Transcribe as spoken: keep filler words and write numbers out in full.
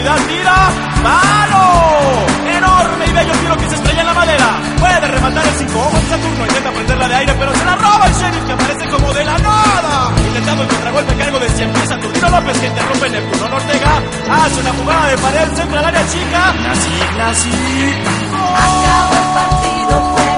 profundidad, tira, ¡mano! Enorme y bello tiro que se estrella en la madera. Puede rematar el cinco ojos de Saturno, intenta prenderla de aire, pero se la roba el sheriff, que aparece como de la nada. Intentando el contragolpe, cargo de cien pies, Saturnino López, que interrumpe Neptuno Ortega. Hace una jugada de pared, centra al área chica. Nasi, Nasi. Acabó el partido, fue